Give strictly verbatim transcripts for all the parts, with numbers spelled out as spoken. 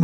Come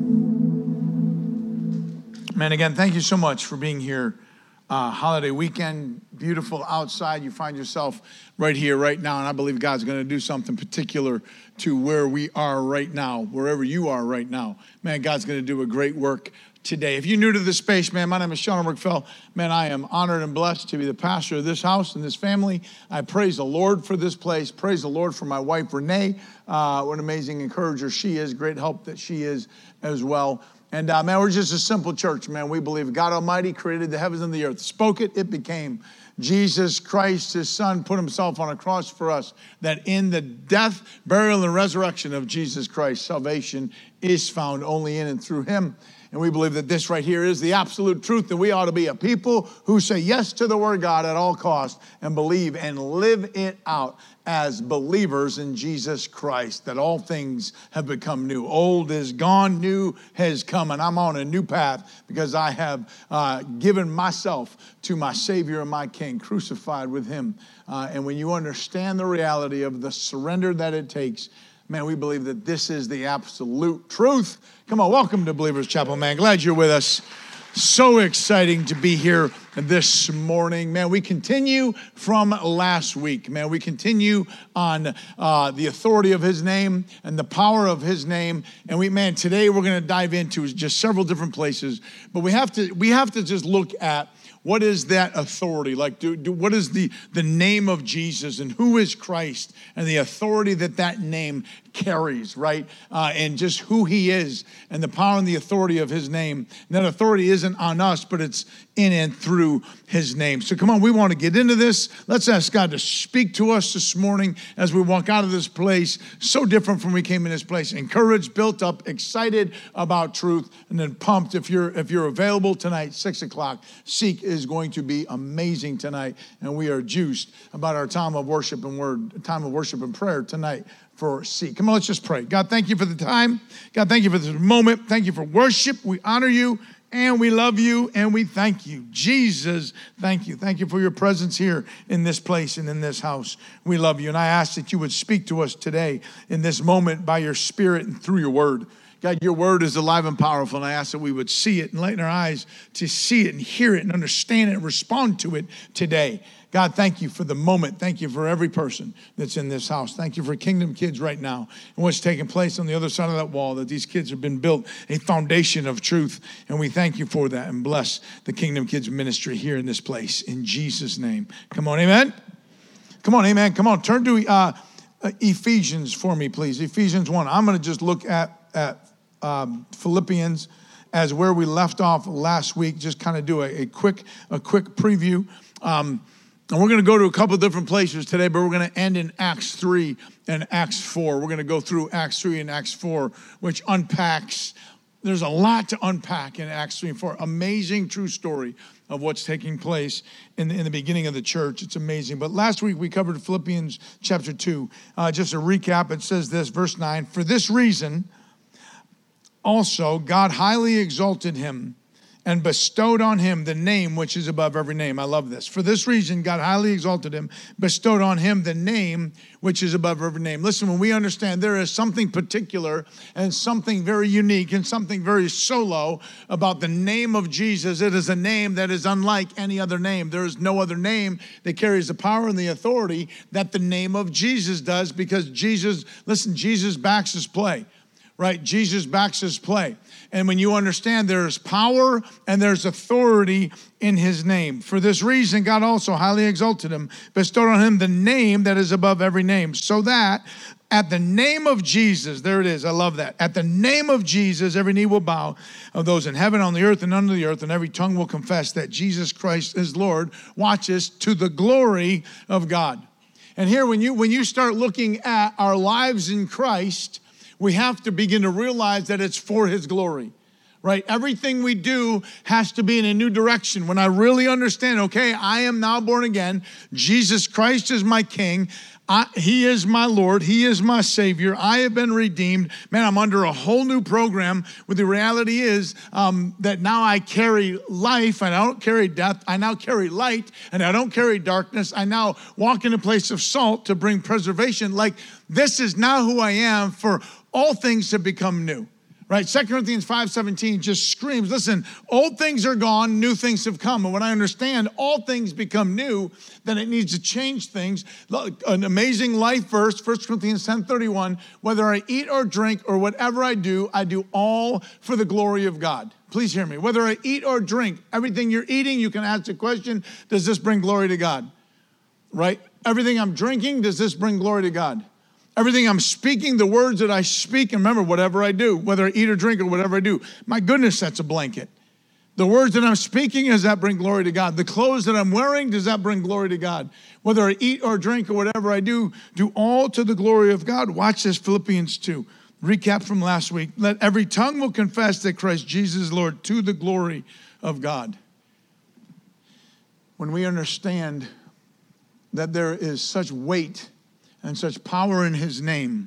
on. Man, again, thank you so much for being here. Uh, holiday weekend, beautiful outside. You find yourself right here, right now, and I believe God's going to do something particular to where we are right now, wherever you are right now. Man, God's going to do a great work today. If you're new to this space, man, my name is Sean Rickfell. Man, I am honored and blessed to be the pastor of this house and this family. I praise the Lord for this place. Praise the Lord for my wife, Renee. Uh, what an amazing encourager she is. Great help that she is as well. And uh, man, we're just a simple church, man. We believe God Almighty created the heavens and the earth. Spoke it, it became. Jesus Christ, his son, put himself on a cross for us, that in the death, burial, and resurrection of Jesus Christ, salvation is found only in and through him. And we believe that this right here is the absolute truth, that we ought to be a people who say yes to the word of God at all costs and believe and live it out as believers in Jesus Christ, that all things have become new. Old is gone, new has come, and I'm on a new path because I have uh, given myself to my Savior and my King, crucified with him. Uh, and when you understand the reality of the surrender that it takes, man, we believe that this is the absolute truth. Come on, welcome to Believers Chapel, man. Glad you're with us. So exciting to be here this morning. Man, we continue from last week. Man, we continue on uh, the authority of his name and the power of his name. And we, man, today we're going to dive into just several different places. But we have to, we have to just look at what is that authority? Like, do, do, what is the, the name of Jesus and who is Christ and the authority that that name carries, right? Uh, and just who he is and the power and the authority of his name. And that authority isn't on us, but it's in and through his name. So come on, we want to get into this. Let's ask God to speak to us this morning as we walk out of this place. So different from when we came in this place. Encouraged, built up, excited about truth, and then pumped. If you're if you're available tonight, six o'clock, Seek is going to be amazing tonight. And we are juiced about our time of worship and word, time of worship and prayer tonight for Seek. Come on, let's just pray. God, thank you for the time. God, thank you for this moment. Thank you for worship. We honor you. And we love you, and we thank you. Jesus, thank you. Thank you for your presence here in this place and in this house. We love you, and I ask that you would speak to us today in this moment by your Spirit and through your word. God, your word is alive and powerful, and I ask that we would see it and lighten our eyes to see it and hear it and understand it and respond to it today. God, thank you for the moment. Thank you for every person that's in this house. Thank you for Kingdom Kids right now and what's taking place on the other side of that wall, that these kids have been built a foundation of truth. And we thank you for that and bless the Kingdom Kids ministry here in this place. In Jesus' name. Come on, amen? Come on, amen. Come on, turn to uh, Ephesians for me, please. Ephesians one. I'm going to just look at, at um, Philippians as where we left off last week. Just kind of do a, a quick a quick preview. Um And we're going to go to a couple of different places today, but we're going to end in Acts three and Acts four. We're going to go through Acts three and Acts four, which unpacks. There's a lot to unpack in Acts three and four. Amazing true story of what's taking place in the, in the beginning of the church. It's amazing. But last week we covered Philippians chapter two. Uh, just a recap, it says this, verse nine. For this reason, also God highly exalted him and bestowed on him the name which is above every name. I love this. For this reason, God highly exalted him, bestowed on him the name which is above every name. Listen, when we understand there is something particular and something very unique and something very solo about the name of Jesus, it is a name that is unlike any other name. There is no other name that carries the power and the authority that the name of Jesus does, because Jesus, listen, Jesus backs his play. Right? Jesus backs his play. And when you understand there's power and there's authority in his name. For this reason, God also highly exalted him, bestowed on him the name that is above every name, so that at the name of Jesus, there it is, I love that. At the name of Jesus, every knee will bow, of those in heaven, on the earth, and under the earth, and every tongue will confess that Jesus Christ is Lord. Watch this, to the glory of God. And here, when you when you start looking at our lives in Christ, we have to begin to realize that it's for his glory, right? Everything we do has to be in a new direction. When I really understand, okay, I am now born again. Jesus Christ is my King. I, he is my Lord. He is my Savior. I have been redeemed. Man, I'm under a whole new program where the reality is um, that now I carry life and I don't carry death. I now carry light and I don't carry darkness. I now walk in a place of salt to bring preservation. Like, this is now who I am, for all things have become new. Right? Second Corinthians five seventeen just screams, listen, old things are gone, new things have come. And when I understand all things become new, then it needs to change things. Look, an amazing life verse, First Corinthians ten thirty-one, whether I eat or drink or whatever I do, I do all for the glory of God. Please hear me. Whether I eat or drink, everything you're eating, you can ask the question, does this bring glory to God? Right? Everything I'm drinking, does this bring glory to God? Everything I'm speaking, the words that I speak, and remember, whatever I do, whether I eat or drink or whatever I do, my goodness, that's a blanket. The words that I'm speaking, does that bring glory to God? The clothes that I'm wearing, does that bring glory to God? Whether I eat or drink or whatever I do, do all to the glory of God. Watch this, Philippians two. Recap from last week. Let every tongue will confess that Christ Jesus is Lord to the glory of God. When we understand that there is such weight and such power in his name,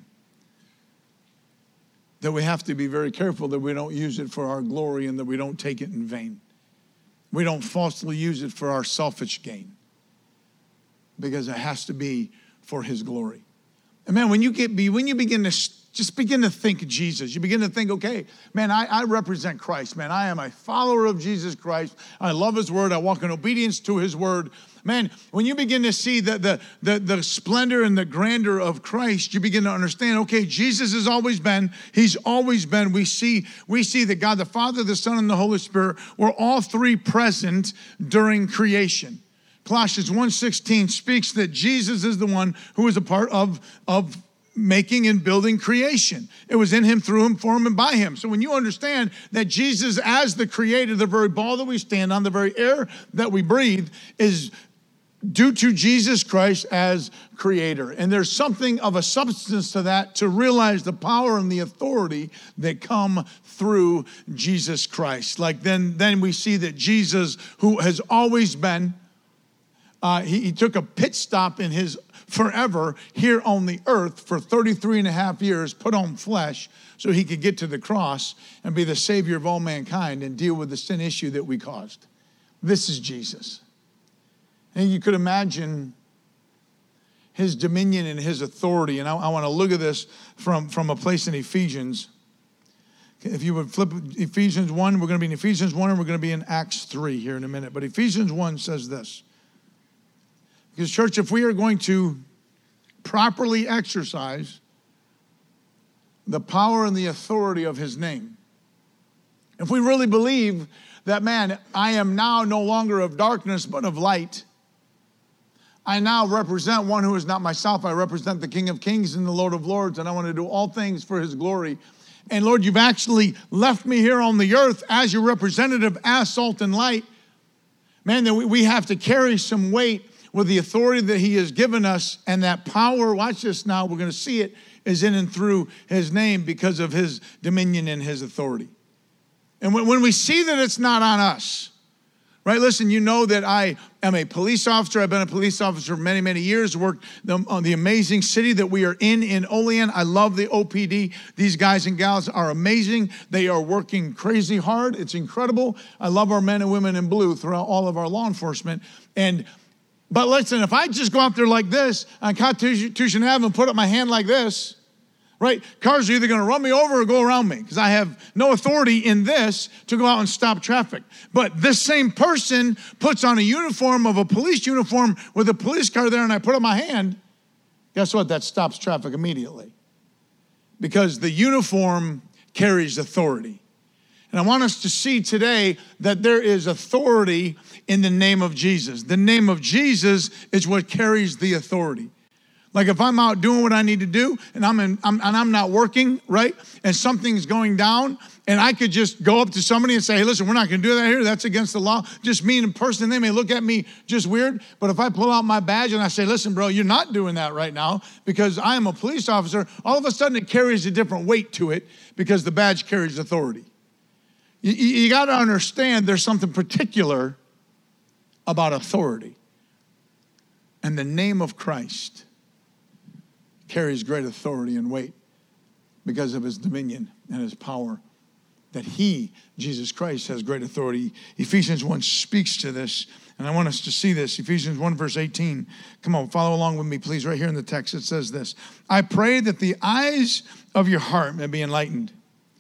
that we have to be very careful that we don't use it for our glory and that we don't take it in vain. We don't falsely use it for our selfish gain, because it has to be for his glory. And man, when you get when you begin to just begin to think Jesus, you begin to think, okay, man, I, I represent Christ, man. I am a follower of Jesus Christ. I love his word. I walk in obedience to his word. Man, when you begin to see the, the, the, the splendor and the grandeur of Christ, you begin to understand, okay, Jesus has always been, he's always been. We see, we see that God, the Father, the Son, and the Holy Spirit were all three present during creation. Colossians one sixteen speaks that Jesus is the one who is a part of, of making and building creation. It was in him, through him, for him, and by him. So when you understand that Jesus, as the creator, the very ball that we stand on, the very air that we breathe, is due to Jesus Christ as creator. And there's something of a substance to that, to realize the power and the authority that come through Jesus Christ. Like then, then we see that Jesus, who has always been, uh, he, he took a pit stop in his forever here on the earth for thirty-three and a half years, put on flesh so he could get to the cross and be the savior of all mankind and deal with the sin issue that we caused. This is Jesus. And you could imagine his dominion and his authority. And I, I want to look at this from, from a place in Ephesians. If you would flip Ephesians one, we're going to be in Ephesians one and we're going to be in Acts three here in a minute. But Ephesians one says this. Because church, if we are going to properly exercise the power and the authority of his name, if we really believe that, man, I am now no longer of darkness but of light, I now represent one who is not myself. I represent the King of Kings and the Lord of Lords, and I want to do all things for his glory. And Lord, you've actually left me here on the earth as your representative, as salt and light. Man, that we have to carry some weight with the authority that he has given us, and that power, watch this now, we're going to see it, is in and through his name because of his dominion and his authority. And when, when we see that it's not on us, right? Listen, you know that I am a police officer. I've been a police officer for many, many years, worked on the amazing city that we are in, in Olean. I love the O P D. These guys and gals are amazing. They are working crazy hard. It's incredible. I love our men and women in blue throughout all of our law enforcement. And But listen, if I just go out there like this on Constitution Avenue and put up my hand like this, right? Cars are either going to run me over or go around me because I have no authority in this to go out and stop traffic. But this same person puts on a uniform of a police uniform with a police car there and I put up my hand, guess what? That stops traffic immediately because the uniform carries authority. And I want us to see today that there is authority in the name of Jesus. The name of Jesus is what carries the authority. Like if I'm out doing what I need to do and I'm, in, I'm and I'm not working, right? And something's going down and I could just go up to somebody and say, hey, listen, we're not going to do that here. That's against the law. Just me in person. They may look at me just weird. But if I pull out my badge and I say, listen, bro, you're not doing that right now because I am a police officer, all of a sudden it carries a different weight to it because the badge carries authority. You, you got to understand there's something particular about authority. And the name of Christ carries great authority and weight because of his dominion and his power. That he, Jesus Christ, has great authority. Ephesians one speaks to this, and I want us to see this. Ephesians one, verse eighteen. Come on, follow along with me, please. Right here in the text, it says this. I pray that the eyes of your heart may be enlightened,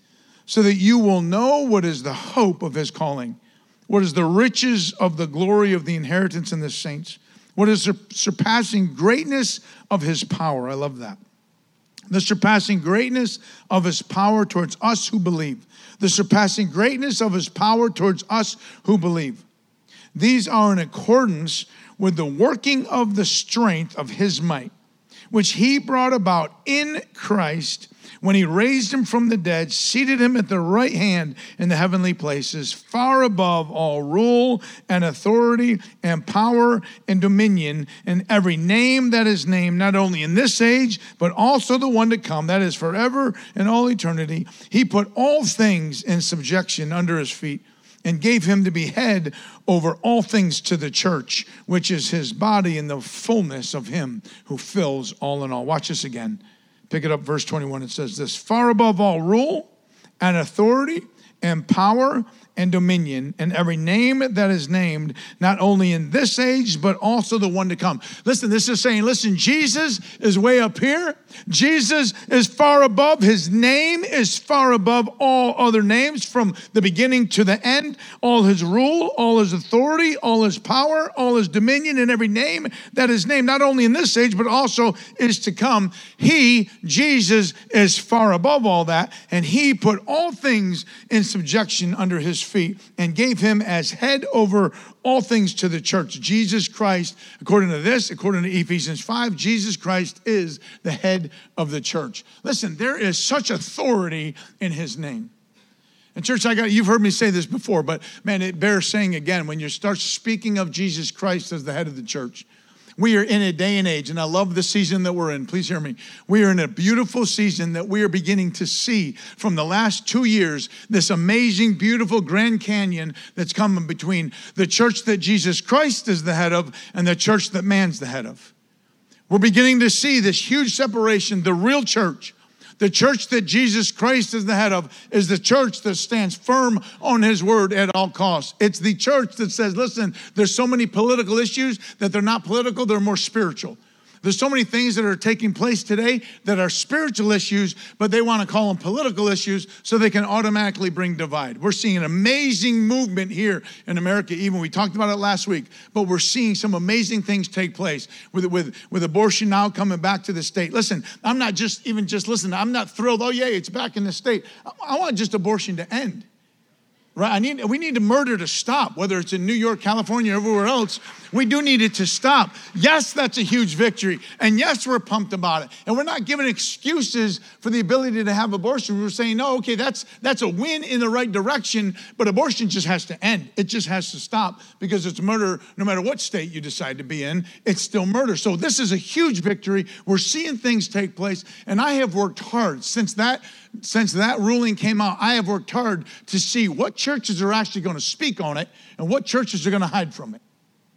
so that you will know what is the hope of his calling, what is the riches of the glory of the inheritance in the saints, what is the surpassing greatness of his power. I love that. The surpassing greatness of his power towards us who believe. The surpassing greatness of his power towards us who believe. These are in accordance with the working of the strength of his might, which he brought about in Christ when he raised him from the dead, seated him at the right hand in the heavenly places, far above all rule and authority and power and dominion, and every name that is named, not only in this age, but also the one to come, that is forever and all eternity. He put all things in subjection under his feet, and gave him to be head over all things to the church, which is his body, in the fullness of him who fills all in all. Watch this again. Pick it up, verse twenty-one. It says this: far above all rule and authority and power and dominion, and every name that is named, not only in this age, but also the one to come. Listen, this is saying, listen, Jesus is way up here. Jesus is far above. His name is far above all other names, from the beginning to the end. All his rule, all his authority, all his power, all his dominion, and every name that is named, not only in this age, but also is to come. He, Jesus, is far above all that, and he put all things in subjection under his feet and gave him as head over all things to the church. Jesus Christ, according to this, according to Ephesians five, Jesus Christ is the head of the church. Listen, there is such authority in his name. And church, I got, you've heard me say this before, but man, it bears saying again, when you start speaking of Jesus Christ as the head of the church. We are in a day and age, and I love the season that we're in. Please hear me. We are in a beautiful season that we are beginning to see from the last two years, this amazing, beautiful Grand Canyon that's coming between the church that Jesus Christ is the head of and the church that man's the head of. We're beginning to see this huge separation. The real church, the church that Jesus Christ is the head of, is the church that stands firm on his word at all costs. It's the church that says, listen, there's so many political issues that they're not political, they're more spiritual. There's so many things that are taking place today that are spiritual issues, but they want to call them political issues so they can automatically bring divide. We're seeing an amazing movement here in America, even we talked about it last week, but we're seeing some amazing things take place with, with, with abortion now coming back to the state. Listen, I'm not just even just listening. I'm not thrilled, oh yeah, it's back in the state. I, I want just abortion to end. Right? I need, we need the murder to stop, whether it's in New York, California, or everywhere else. We do need it to stop. Yes, that's a huge victory. And yes, we're pumped about it. And we're not giving excuses for the ability to have abortion. We're saying, no, okay, that's, that's a win in the right direction, but abortion just has to end. It just has to stop, because it's murder no matter what state you decide to be in. It's still murder. So this is a huge victory. We're seeing things take place. And I have worked hard since that Since that ruling came out. I have worked hard to see what churches are actually going to speak on it and what churches are going to hide from it.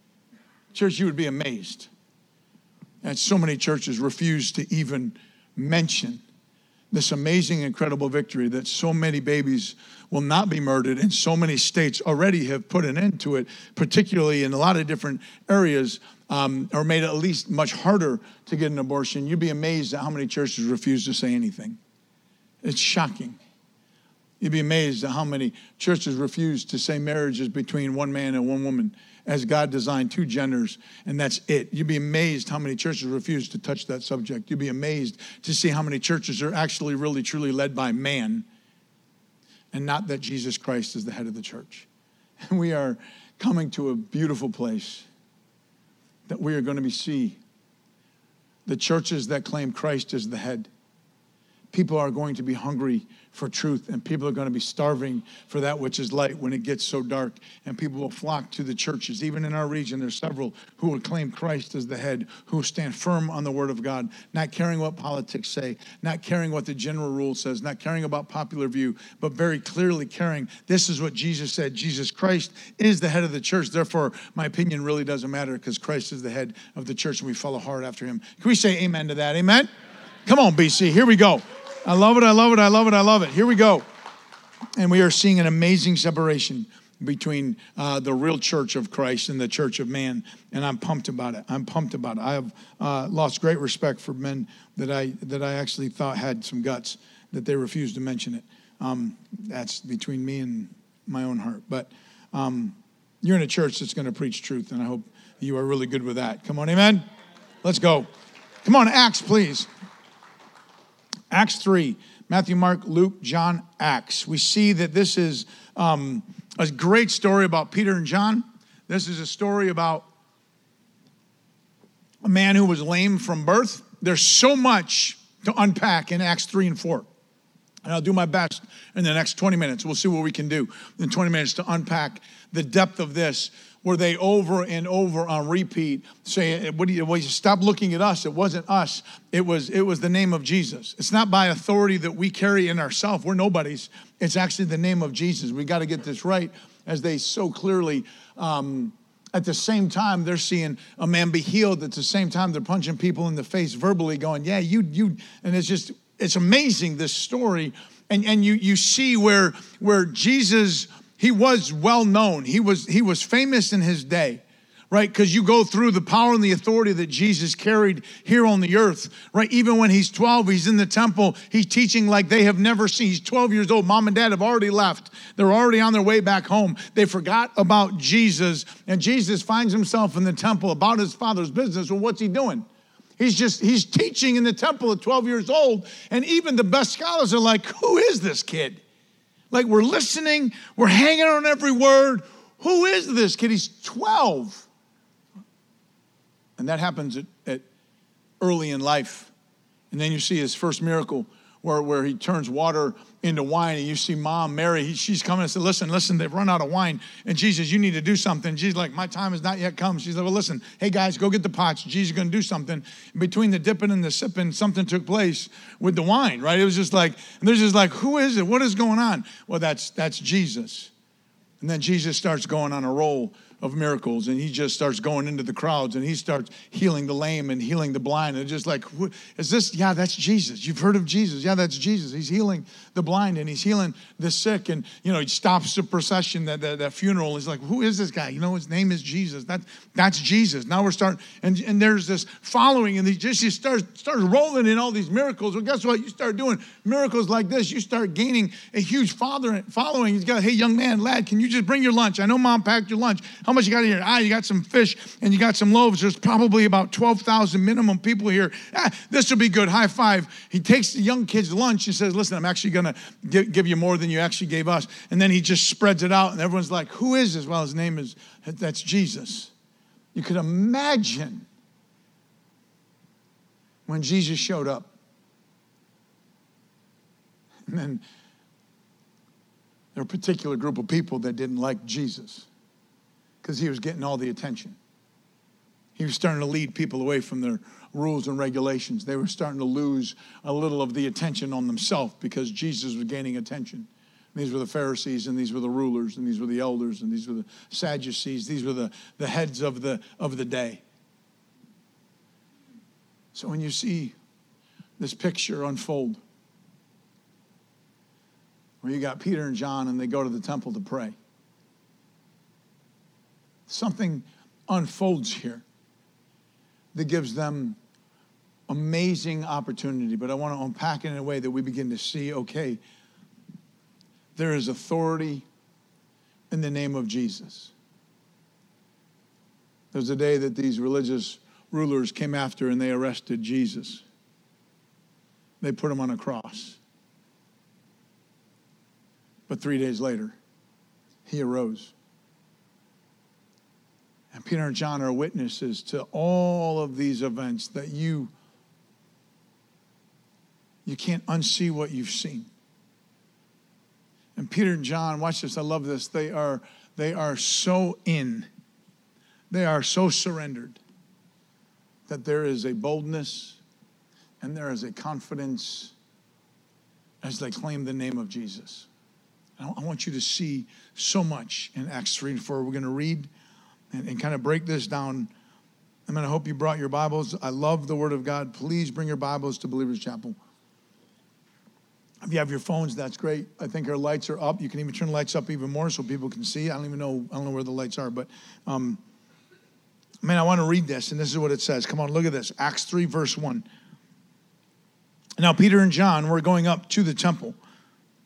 Church, you would be amazed. And so many churches refuse to even mention this amazing, incredible victory that so many babies will not be murdered, and so many states already have put an end to it, particularly in a lot of different areas, um, or made it at least much harder to get an abortion. You'd be amazed at how many churches refuse to say anything. It's shocking. You'd be amazed at how many churches refuse to say marriage is between one man and one woman, as God designed two genders, and that's it. You'd be amazed how many churches refuse to touch that subject. You'd be amazed to see how many churches are actually really, truly led by man, and not that Jesus Christ is the head of the church. And we are coming to a beautiful place that we are going to be see the churches that claim Christ as the head. People are going to be hungry for truth, and people are going to be starving for that which is light when it gets so dark, and people will flock to the churches. Even in our region, there's several who will claim Christ as the head, who stand firm on the word of God, not caring what politics say, not caring what the general rule says, not caring about popular view, but very clearly caring, this is what Jesus said. Jesus Christ is the head of the church. Therefore, my opinion really doesn't matter, because Christ is the head of the church, and we follow hard after him. Can we say amen to that? Amen? Come on, B C. Here we go. I love it, I love it, I love it, I love it. Here we go. And we are seeing an amazing separation between uh, the real church of Christ and the church of man. And I'm pumped about it. I'm pumped about it. I have uh, lost great respect for men that I that I actually thought had some guts, that they refused to mention it. Um, that's between me and my own heart. But um, you're in a church that's going to preach truth, and I hope you are really good with that. Come on, amen? Let's go. Come on, Acts, please. Acts three. Matthew, Mark, Luke, John, Acts. We see that this is um, a great story about Peter and John. This is a story about a man who was lame from birth. There's so much to unpack in Acts three and four. And I'll do my best in the next twenty minutes. We'll see what we can do in twenty minutes to unpack the depth of this, where they over and over on repeat say, what do you, well, you stop looking at us. It wasn't us. It was, it was the name of Jesus. It's not by authority that we carry in ourselves. We're nobodies. It's actually the name of Jesus. We got to get this right, as they so clearly, um, at the same time, they're seeing a man be healed. At the same time, they're punching people in the face verbally going, yeah, you, you, and it's just, it's amazing, this story. And, and you, you see where, where Jesus, he was well known. He was, he was famous in his day, right? Because you go through the power and the authority that Jesus carried here on the earth, right? Even when he's twelve, he's in the temple, he's teaching like they have never seen. He's twelve years old. Mom and dad have already left. They're already on their way back home. They forgot about Jesus, and Jesus finds himself in the temple about his father's business. Well, what's he doing? He's just, he's teaching in the temple at twelve years old, and even the best scholars are like, who is this kid? Like, we're listening, we're hanging on every word. Who is this kid? He's twelve. And that happens at, at early in life. And then you see his first miracle where, where he turns water into wine. And you see Mom, Mary, he, she's coming and said, listen, listen, they've run out of wine. And Jesus, you need to do something. Jesus like, my time has not yet come. She's like, well, listen, hey guys, go get the pots. Jesus is going to do something. Between the dipping and the sipping, something took place with the wine, right? It was just like, and they're just like, who is it? What is going on? Well, that's that's Jesus. And then Jesus starts going on a roll of miracles, and he just starts going into the crowds, and he starts healing the lame and healing the blind. And just like, is this? Yeah, that's Jesus. You've heard of Jesus. Yeah, that's Jesus. He's healing the blind, and he's healing the sick. And, you know, he stops the procession, that, that, that funeral. He's like, who is this guy? You know, his name is Jesus. That, that's Jesus. Now we're starting, and, and there's this following, and he just he starts, starts rolling in all these miracles. Well, guess what? You start doing miracles like this, you start gaining a huge father, following. He's got, hey, young man, lad, can you just bring your lunch? I know Mom packed your lunch. How much you got here? Ah, you got some fish and you got some loaves. There's probably about twelve thousand minimum people here. Ah, this will be good. High five. He takes the young kids lunch and says, listen, I'm actually going to give you more than you actually gave us. And then he just spreads it out, and everyone's like, who is this? Well, his name is, that's Jesus. You could imagine when Jesus showed up. And then there were a particular group of people that didn't like Jesus, because he was getting all the attention. He was starting to lead people away from their rules and regulations. They were starting to lose a little of the attention on themselves because Jesus was gaining attention. These were the Pharisees, and these were the rulers, and these were the elders, and these were the Sadducees. These were the, the heads of the, of the day. So when you see this picture unfold, where you got Peter and John, and they go to the temple to pray, something unfolds here that gives them amazing opportunity. But I want to unpack it in a way that we begin to see, okay, there is authority in the name of Jesus. There's a day that these religious rulers came after, and they arrested Jesus. They put him on a cross. But three days later, he arose. And Peter and John are witnesses to all of these events that you, you can't unsee what you've seen. And Peter and John, watch this, I love this. They are, they are so in, they are so surrendered that there is a boldness and there is a confidence as they claim the name of Jesus. And I want you to see so much in Acts three and four. We're going to read and, and kind of break this down. I'm going to hope you brought your Bibles. I love the Word of God. Please bring your Bibles to Believers Chapel. If you have your phones, that's great. I think our lights are up. You can even turn the lights up even more so people can see. I don't even know, I don't know where the lights are, but um, man, I want to read this, and this is what it says. Come on, look at this. Acts three, verse one. Now, Peter and John were going up to the temple,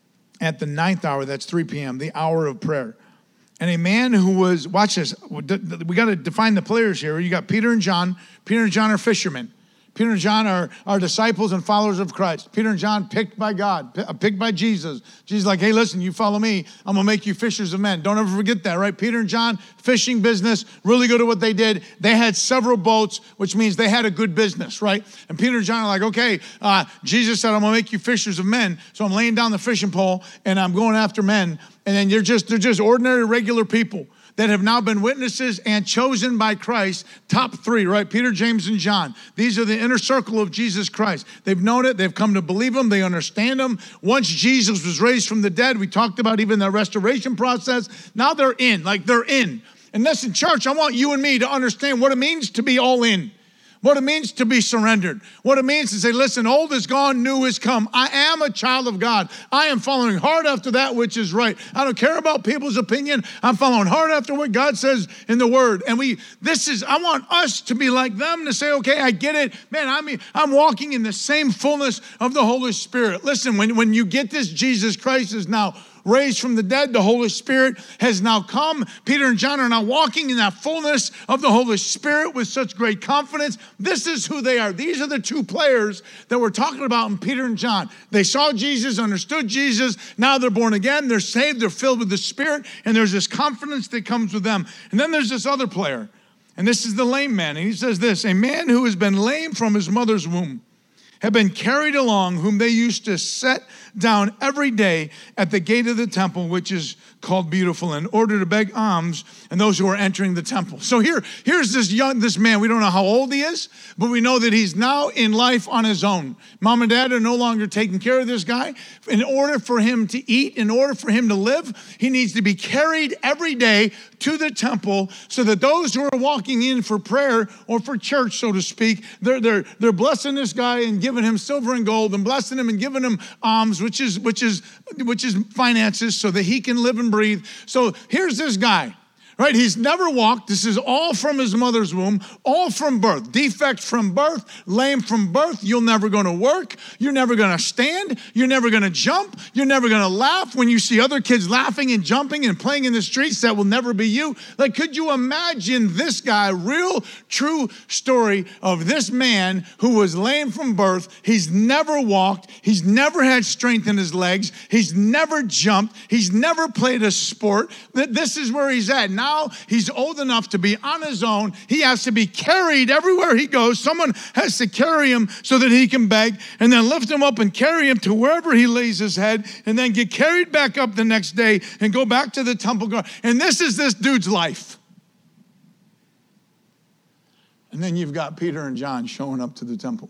at the ninth hour, that's three p.m., the hour of prayer. And a man who was, watch this, we got to define the players here. You got Peter and John. Peter and John are fishermen. Peter and John are, are disciples and followers of Christ. Peter and John picked by God, picked by Jesus. Jesus is like, hey, listen, you follow me, I'm going to make you fishers of men. Don't ever forget that, right? Peter and John, fishing business, really good at what they did. They had several boats, which means they had a good business, right? And Peter and John are like, okay, uh, Jesus said, I'm going to make you fishers of men. So I'm laying down the fishing pole and I'm going after men. And then you're just, they're just ordinary, regular people that have now been witnesses and chosen by Christ. Top three, right? Peter, James, and John. These are the inner circle of Jesus Christ. They've known it. They've come to believe him. They understand him. Once Jesus was raised from the dead, we talked about even the restoration process. Now they're in, like they're in. And listen, church, I want you and me to understand what it means to be all in. What it means to be surrendered. What it means to say, listen, old is gone, new is come. I am a child of God. I am following hard after that which is right. I don't care about people's opinion. I'm following hard after what God says in the word. And we, this is, I want us to be like them, to say, okay, I get it. Man, I mean, I'm walking in the same fullness of the Holy Spirit. Listen, when, when you get this, Jesus Christ is now raised from the dead. The Holy Spirit has now come. Peter and John are now walking in that fullness of the Holy Spirit with such great confidence. This is who they are. These are the two players that we're talking about in Peter and John. They saw Jesus, understood Jesus. Now they're born again. They're saved. They're filled with the Spirit. And there's this confidence that comes with them. And then there's this other player. And this is the lame man. And he says this, a man who has been lame from his mother's womb, have been carried along, whom they used to set down every day at the gate of the temple, which is called Beautiful, in order to beg alms and those who are entering the temple. So here, here's this young, this man. We don't know how old he is, but we know that he's now in life on his own. Mom and dad are no longer taking care of this guy. In order for him to eat, in order for him to live, he needs to be carried every day to the temple so that those who are walking in for prayer or for church, so to speak, they're, they're, they're blessing this guy and giving him silver and gold and blessing him and giving him alms, which is, which is, which is finances so that he can live and breathe. So here's this guy. Right? He's never walked. This is all from his mother's womb, all from birth. Defect from birth, lame from birth. You're never going to work. You're never going to stand. You're never going to jump. You're never going to laugh. When you see other kids laughing and jumping and playing in the streets, that will never be you. Like, could you imagine this guy, real, true story of this man who was lame from birth. He's never walked. He's never had strength in his legs. He's never jumped. He's never played a sport. This is where he's at. Now Now he's old enough to be on his own. He has to be carried everywhere he goes. Someone has to carry him so that he can beg, and then lift him up and carry him to wherever he lays his head, and then get carried back up the next day and go back to the temple guard. And this is this dude's life. And then you've got Peter and John showing up to the temple.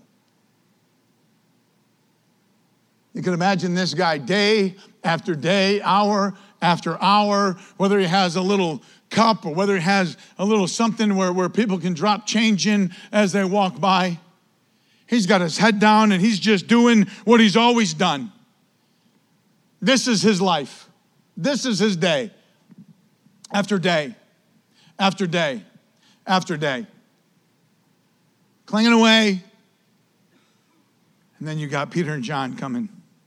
You can imagine this guy day after day, hour after hour, whether he has a little cup or whether he has a little something where, where people can drop change in as they walk by. He's got his head down and he's just doing what he's always done. This is his life. This is his day. After day, after day, after day. Clinging away. And then you got Peter and John coming.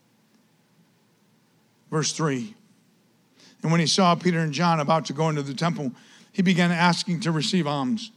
Verse three. And when he saw Peter and John about to go into the temple, he began asking to receive alms.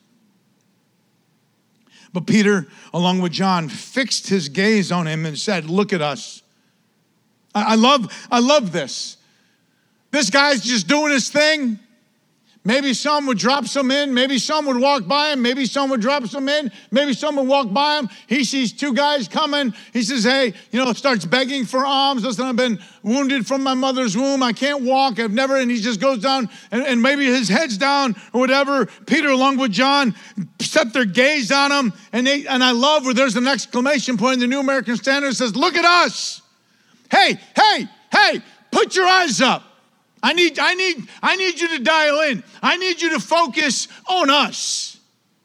But Peter, along with John, fixed his gaze on him and said, look at us. I, I love, I love this. This guy's just doing his thing. Maybe some would drop some in. Maybe some would walk by him. Maybe some would drop some in. Maybe some would walk by him. He sees two guys coming. He says, hey, you know, starts begging for alms. Listen, I've been wounded from my mother's womb. I can't walk. I've never, and he just goes down and, and maybe his head's down or whatever. Peter, along with John, set their gaze on him. And they, and I love where there's an exclamation point in the New American Standard that says, look at us. Hey, hey, hey, put your eyes up. I need, I need, I need you to dial in. I need you to focus on us.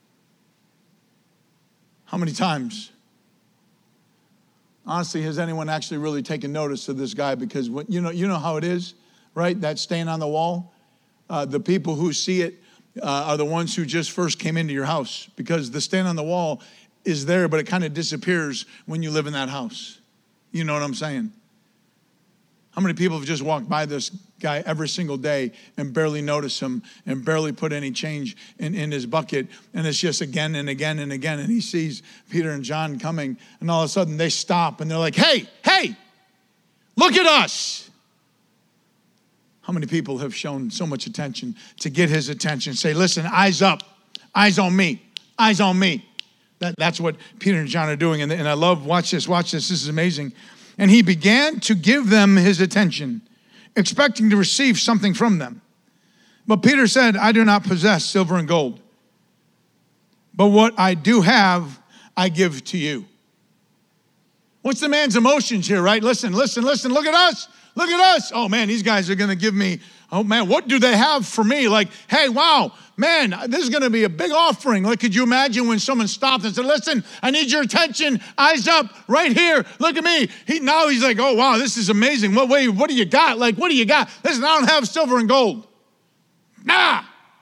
How many times? Honestly, has anyone actually really taken notice of this guy? Because when, you know, you know how it is, right? That stain on the wall. Uh, the people who see it uh, are the ones who just first came into your house, because the stain on the wall is there, but it kind of disappears when you live in that house. You know what I'm saying? How many people have just walked by this guy every single day and barely notice him and barely put any change in, in his bucket? And it's just again and again and again. And he sees Peter and John coming, and all of a sudden they stop and they're like, hey, hey, look at us. How many people have shown so much attention to get his attention? Say, listen, eyes up, eyes on me, eyes on me. That, that's what Peter and John are doing. And, and I love, watch this, watch this. This is amazing. And he began to give them his attention, expecting to receive something from them. But Peter said, I do not possess silver and gold, but what I do have, I give to you. What's the man's emotions here, right? Listen, listen, listen, look at us. Look at us. Oh man, these guys are going to give me, oh man, what do they have for me? Like, hey, wow, man, this is going to be a big offering. Like, could you imagine when someone stopped and said, listen, I need your attention. Eyes up right here. Look at me. He, now he's like, oh, wow, this is amazing. What, wait, what do you got? Like, what do you got? Listen, I don't have silver and gold. Nah.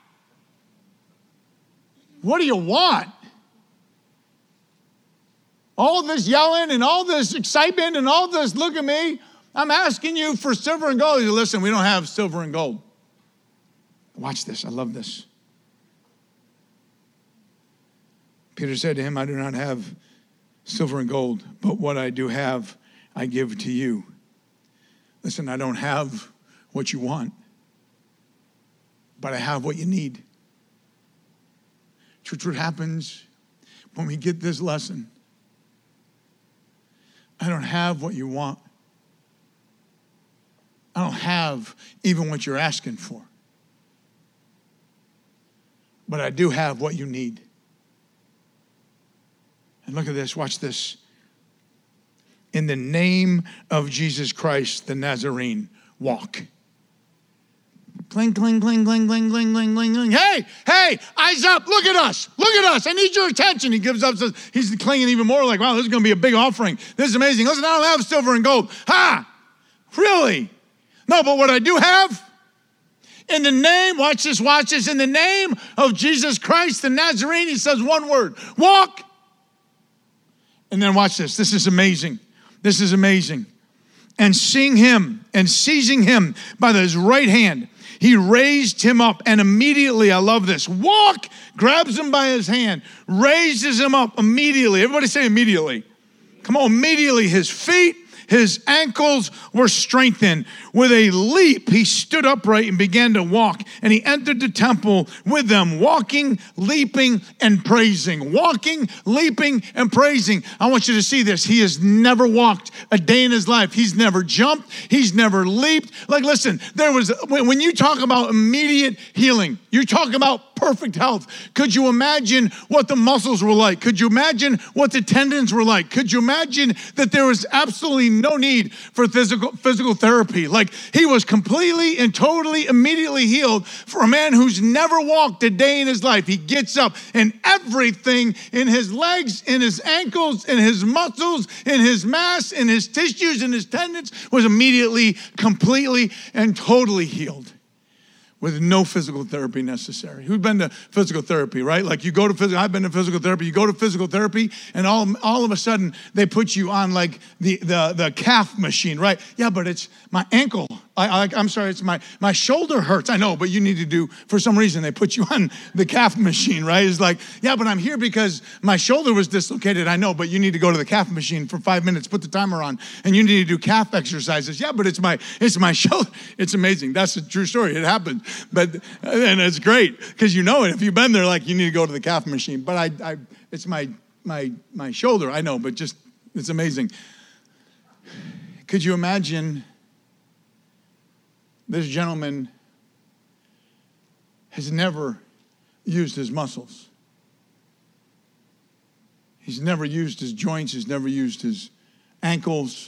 What do you want? All this yelling and all this excitement and all this, look at me. I'm asking you for silver and gold. You listen, we don't have silver and gold. Watch this. I love this. Peter said to him, I do not have silver and gold, but what I do have, I give to you. Listen, I don't have what you want, but I have what you need. Church, what happens when we get this lesson? I don't have what you want. I don't have even what you're asking for. But I do have what you need. And look at this, watch this. In the name of Jesus Christ, the Nazarene, walk. Cling, cling, cling, cling, cling, cling, cling, cling, cling. Hey, hey, eyes up, look at us, look at us. I need your attention. He gives up, says, he's clinging even more like, wow, this is going to be a big offering. This is amazing. Listen, I don't have silver and gold. Ha, really? No, but what I do have, in the name, watch this, watch this, in the name of Jesus Christ, the Nazarene, he says one word, walk. And then watch this, this is amazing. This is amazing. And seeing him, and seizing him by his right hand, he raised him up, and immediately, I love this, walk, grabs him by his hand, raises him up immediately. Everybody say immediately. Come on, immediately his feet, his ankles were strengthened. With a leap, he stood upright and began to walk. And he entered the temple with them, walking, leaping, and praising. Walking, leaping, and praising. I want you to see this. He has never walked a day in his life. He's never jumped. He's never leaped. Like, listen, there was, when you talk about immediate healing, you're talking about perfect health. Could you imagine what the muscles were like? Could you imagine what the tendons were like? Could you imagine that there was absolutely no need for physical physical therapy? Like, he was completely and totally immediately healed for a man who's never walked a day in his life. He gets up and everything in his legs, in his ankles, in his muscles, in his mass, in his tissues, in his tendons was immediately, completely, and totally healed, with no physical therapy necessary. Who's been to physical therapy, right? Like, you go to physical, I've been to physical therapy, you go to physical therapy, and all, all of a sudden, they put you on like the, the, the calf machine, right? Yeah, but it's my ankle. I, I, I'm sorry, it's my, my shoulder hurts. I know, but you need to do, for some reason, they put you on the calf machine, right? It's like, yeah, but I'm here because my shoulder was dislocated. I know, but you need to go to the calf machine for five minutes, put the timer on, and you need to do calf exercises. Yeah, but it's my, it's my shoulder. It's amazing. That's a true story. It happened. But, and it's great because you know it. If you've been there, like, you need to go to the calf machine. But I, I it's my, my, my shoulder. I know, but just, it's amazing. Could you imagine this gentleman has never used his muscles. He's never used his joints. He's never used his ankles.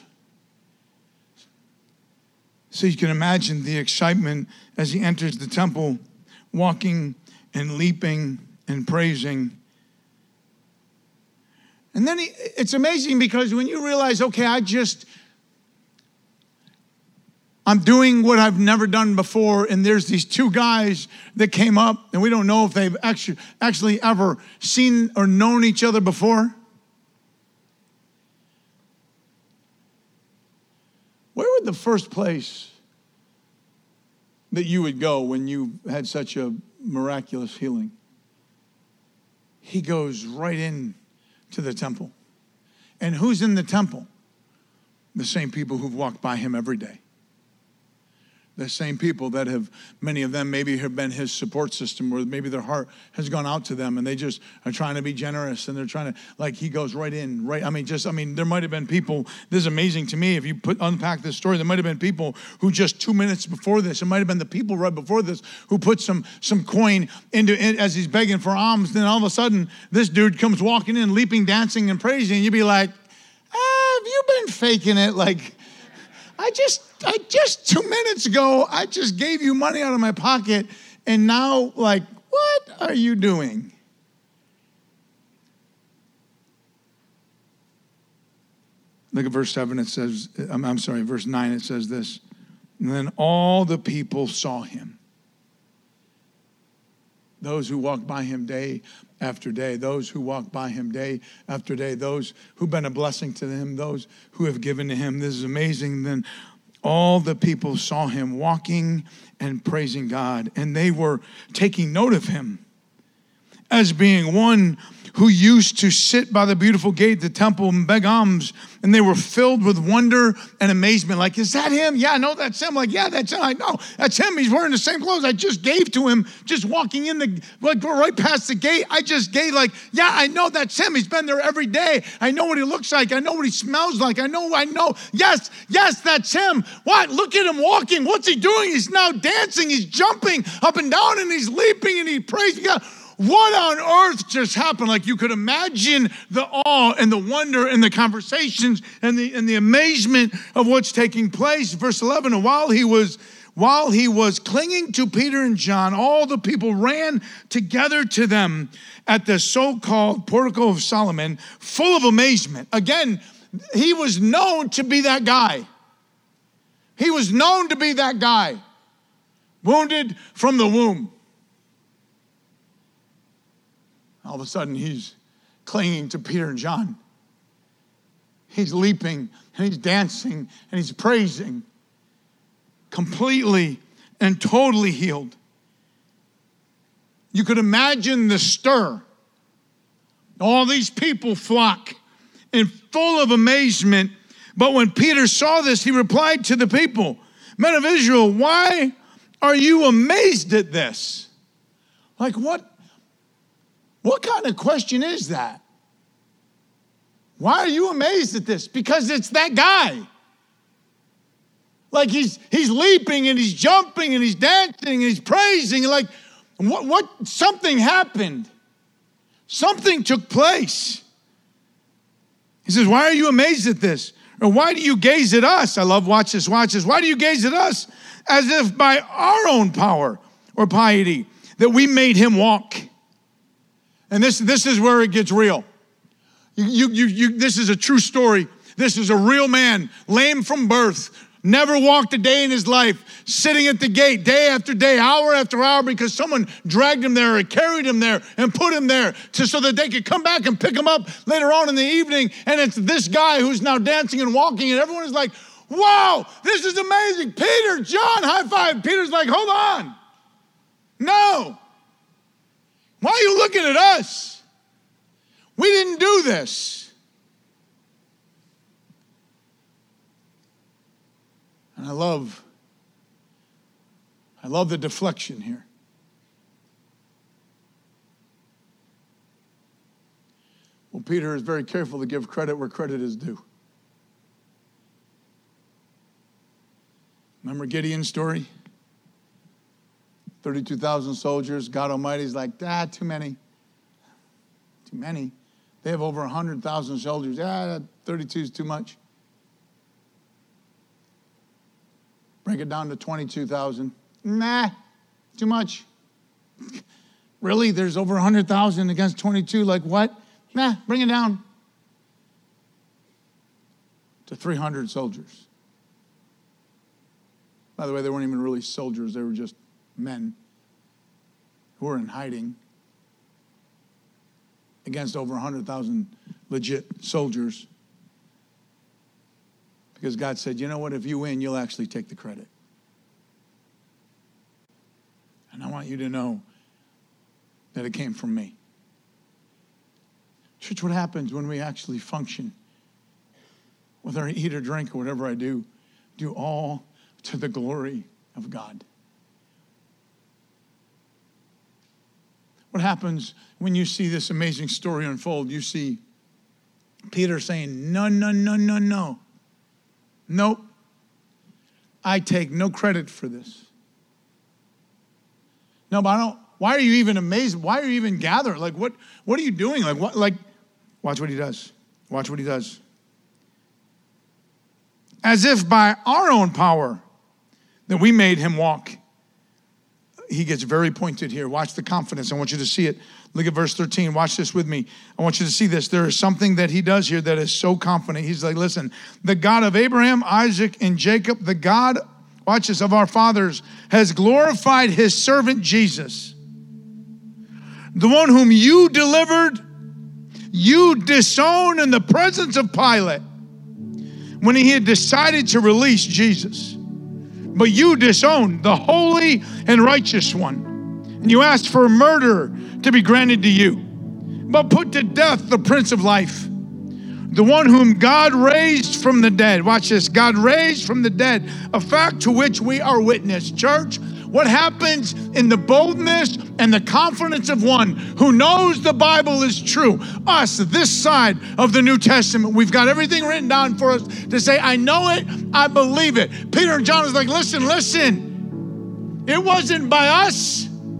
So you can imagine the excitement as he enters the temple, walking and leaping and praising. And then he, it's amazing because when you realize, okay, I just, I'm doing what I've never done before, and there's these two guys that came up, and we don't know if they've actually, actually ever seen or known each other before. Where would the first place that you would go when you had such a miraculous healing? He goes right in to the temple. And who's in the temple? The same people who've walked by him every day. The same people that have, many of them maybe have been his support system, or maybe their heart has gone out to them and they just are trying to be generous and they're trying to, like, he goes right in, right? I mean, just, I mean, there might have been people, this is amazing to me, if you put unpack this story, there might have been people who just two minutes before this, it might have been the people right before this who put some some coin into it as he's begging for alms. Then all of a sudden, this dude comes walking in, leaping, dancing, and praising, and you'd be like, ah, have you been faking it? Like, I just, I just two minutes ago, I just gave you money out of my pocket, and now, like, what are you doing? Look at verse seven, it says, I'm, I'm sorry, verse nine, it says this. And then all the people saw him. Those who walked by him day after day, those who walked by him day after day, those who've been a blessing to him, those who have given to him. This is amazing. Then all the people saw him walking and praising God, and they were taking note of him as being one who used to sit by the beautiful gate, the temple, and beg alms, and they were filled with wonder and amazement. Like, is that him? Yeah, I know that's him. Like, yeah, that's him. I know that's him. He's wearing the same clothes I just gave to him, just walking in the, like, right past the gate. I just gave, like, yeah, I know that's him. He's been there every day. I know what he looks like. I know what he smells like. I know, I know. Yes, yes, that's him. What? Look at him walking. What's he doing? He's now dancing. He's jumping up and down, and he's leaping, and he praising God. What on earth just happened? Like, you could imagine the awe and the wonder and the conversations and the and the amazement of what's taking place. Verse eleven, and while he was while he was clinging to Peter and John, all the people ran together to them at the so-called portico of Solomon, full of amazement. Again, he was known to be that guy. He was known to be that guy, wounded from the womb. All of a sudden, he's clinging to Peter and John. He's leaping, and he's dancing, and he's praising. Completely and totally healed. You could imagine the stir. All these people flock and full of amazement. But when Peter saw this, he replied to the people, men of Israel, why are you amazed at this? Like, what? What kind of question is that? Why are you amazed at this? Because it's that guy. Like, he's he's leaping and he's jumping and he's dancing and he's praising. Like, what, what something happened. Something took place. He says, why are you amazed at this? Or why do you gaze at us? I love, watch this, watch this. Why do you gaze at us as if by our own power or piety that we made him walk? And this, this is where it gets real. You, you, you, this is a true story. This is a real man, lame from birth, never walked a day in his life, sitting at the gate day after day, hour after hour, because someone dragged him there or carried him there and put him there to, so that they could come back and pick him up later on in the evening. And it's this guy who's now dancing and walking, and everyone is like, wow, this is amazing. Peter, John, high five. Peter's like, hold on. No. Why are you looking at us? We didn't do this. And I love, I love the deflection here. Well, Peter is very careful to give credit where credit is due. Remember Gideon's story? thirty-two thousand soldiers. God Almighty's like, ah, too many. Too many. They have over one hundred thousand soldiers. Ah, thirty-two is too much. Break it down to twenty-two thousand. Nah, too much. Really? There's over one hundred thousand against twenty-two? Like what? Nah, bring it down to three hundred soldiers. By the way, they weren't even really soldiers. They were just men who were in hiding against over one hundred thousand legit soldiers. because God said, you know what, if you win, you'll actually take the credit. And I want you to know that it came from me. Church, what happens when we actually function, whether I eat or drink or whatever I do, do all to the glory of God? What happens when you see this amazing story unfold? You see Peter saying, no, no, no, no, no. Nope. I take no credit for this. No, but I don't. Why are you even amazed? Why are you even gathering? Like, what, what are you doing? Like, what, like, watch what he does. Watch what he does. As if by our own power that we made him walk. He gets very pointed here. Watch the confidence. I want you to see it. Look at verse thirteen. Watch this with me. I want you to see this. There is something that he does here that is so confident. He's like, listen, the God of Abraham, Isaac, and Jacob, the God, watch this, of our fathers, has glorified his servant Jesus, the one whom you delivered, you disowned in the presence of Pilate when he had decided to release Jesus. But you disowned the holy and righteous one. And you asked for murder to be granted to you, but put to death the Prince of Life, the one whom God raised from the dead. Watch this. God raised from the dead, a fact to which we are witness. Church, what happens in the boldness and the confidence of one who knows the Bible is true? Us, this side of the New Testament, we've got everything written down for us to say, I know it, I believe it. Peter and John is like, listen, listen. It wasn't by us.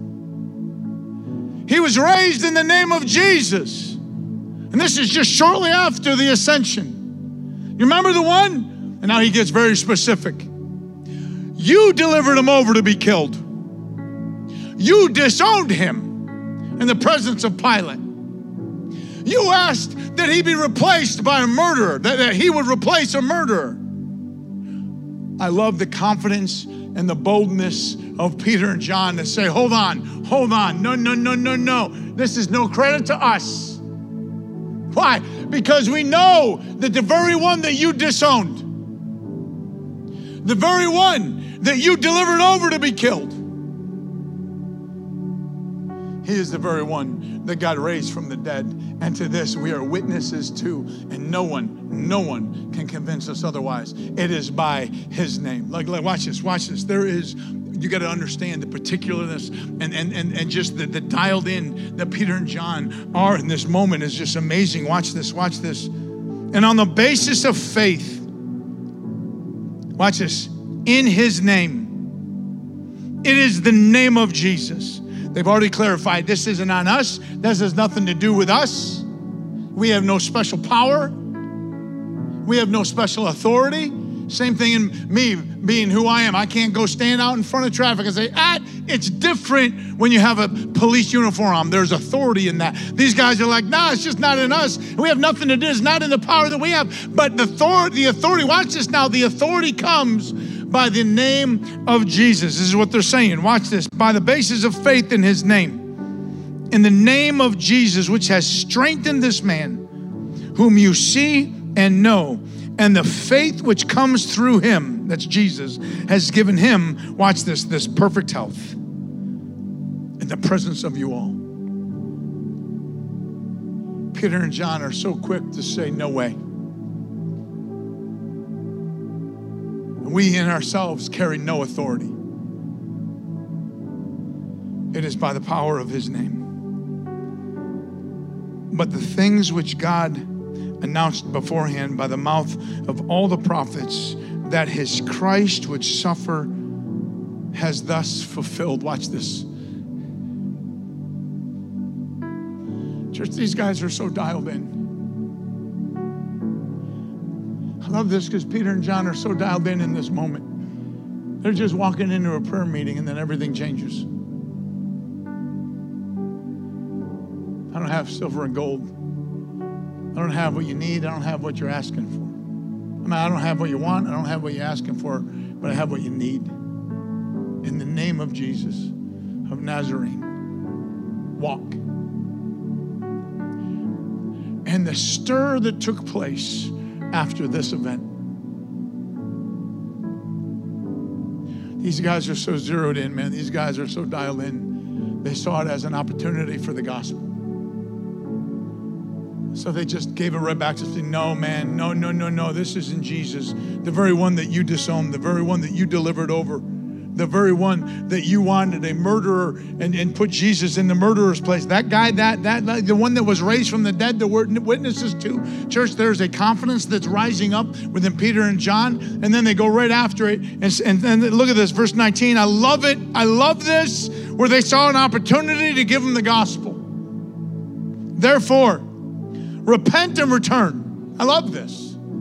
He was raised in the name of Jesus. And this is just shortly after the ascension. You remember the one? And now he gets very specific. You delivered him over to be killed. You disowned him in the presence of Pilate. You asked that he be replaced by a murderer, that, that he would replace a murderer. I love the confidence and the boldness of Peter and John to say, hold on, hold on. No, no, no, no, no. This is no credit to us. Why? Because we know that the very one that you disowned, the very one that you delivered over to be killed, he is the very one that God raised from the dead. And to this we are witnesses to, and no one, no one can convince us otherwise. It is by his name. Like, like watch this, watch this. There is, you got to understand the particularness and, and, and, and just the, the dialed in that Peter and John are in this moment is just amazing. Watch this, watch this. And on the basis of faith, watch this, in his name, it is the name of Jesus. They've already clarified this isn't on us. This has nothing to do with us. We have no special power. We have no special authority. Same thing in me being who I am. I can't go stand out in front of traffic and say, ah, it's different when you have a police uniform on. There's authority in that. These guys are like, nah, it's just not in us. We have nothing to do. It's not in the power that we have. But the authority, the authority, watch this now. The authority comes by the name of Jesus. This is what they're saying. Watch this. By the basis of faith in his name. In the name of Jesus, which has strengthened this man, whom you see and know. And the faith which comes through him, that's Jesus, has given him, watch this, this perfect health in the presence of you all. Peter and John are so quick to say, no way. We in ourselves carry no authority. It is by the power of his name. But the things which God announced beforehand by the mouth of all the prophets, that his Christ would suffer, has thus fulfilled. Watch this. Church, these guys are so dialed in. I love this because Peter and John are so dialed in in this moment. They're just walking into a prayer meeting and then everything changes. I don't have silver and gold. I don't have what you need. I don't have what you're asking for. I mean, I don't have what you want. I don't have what you're asking for, but I have what you need. In the name of Jesus of Nazarene, walk. And the stir that took place after this event These guys are so zeroed in, man. These guys are so dialed in. They saw it as an opportunity for the gospel. So they just gave it right back to saying, no, man, no, no, no, no. This isn't Jesus. The very one that you disowned, the very one that you delivered over, the very one that you wanted, a murderer, and, and put Jesus in the murderer's place. That guy, that, that, the one that was raised from the dead, the word witnesses to. Church, there's a confidence that's rising up within Peter and John, and then they go right after it. And, and, and look at this, verse nineteen. I love it. I love this, where they saw an opportunity to give them the gospel. Therefore, repent and return. I love this.